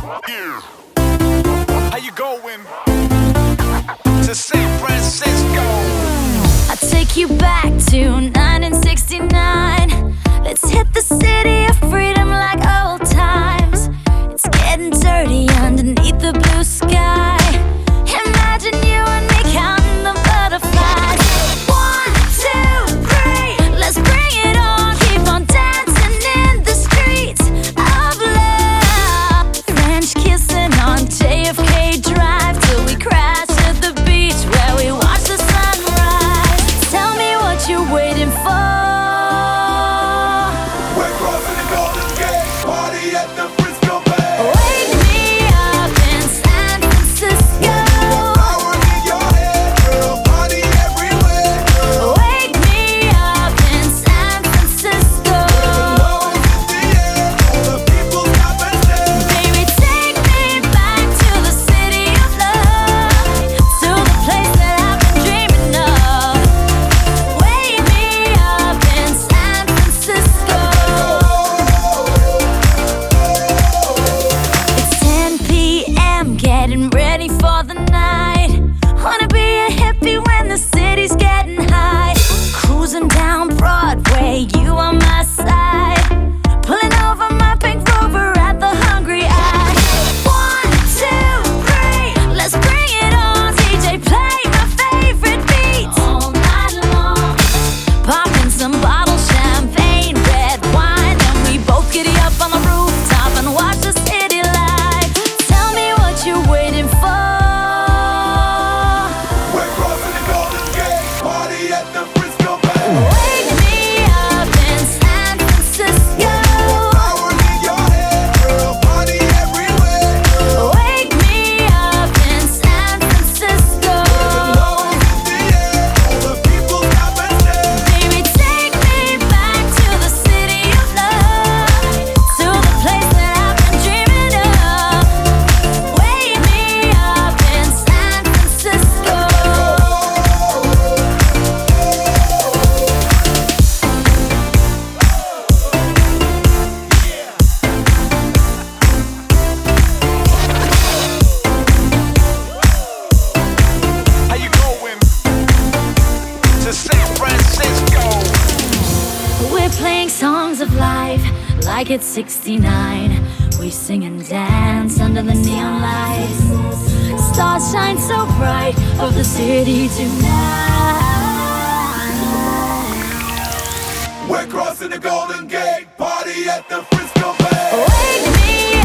Yeah. How you going? To San Francisco. I'll take you back to 1969. Let's hit the city of freedom like old times. It's getting dirty underneath the blue sky. Imagine you and me counting the butterflies. 1, 2, 3, let's bring it on. Keep on dancing in the streets of love. French kissing on JFK Drive till we crash at the beach where we watch the sunrise. Tell me what you're waiting for. We're crossing the Golden Gate, party at the Frisco Bay. Wake me up in San Francisco. Power in your head, girl, party everywhere. Wake me up in San Francisco. Love is in the air, all the people stop and stare. Baby, take me back to the city of love, to the place that I've been dreaming of. Wake me up in San Francisco. It's 10 p.m., getting ready for the night. Wanna be a hippie when the city's getting high. Cruising down Broadway, you on my side. Pulling over my pink Rover at the Hungry Eye. 1, 2, 3, let's bring it on. DJ, play my favorite beats all night long. Popping some bottle champagne, red wine, and we both giddy up on the rooftop and watch the city light. Tell me what you're waiting for. We're crossing the Golden Gate, party at the Frisco Bay. Wake me up in San Francisco. Power in your head, girl, party everywhere. Wake me up in San Francisco. Love is in the air, all the people stop and stare. Baby, take me back to the city of love, to the place that I've been dreaming of. Wake me up in San Francisco. How you going? To San Francisco. We're playing songs of life like it's 69. We sing and dance under the neon lights. Stars shine so bright over the city tonight. We're crossing the Golden Gate, party at the Frisco Bay. Wake me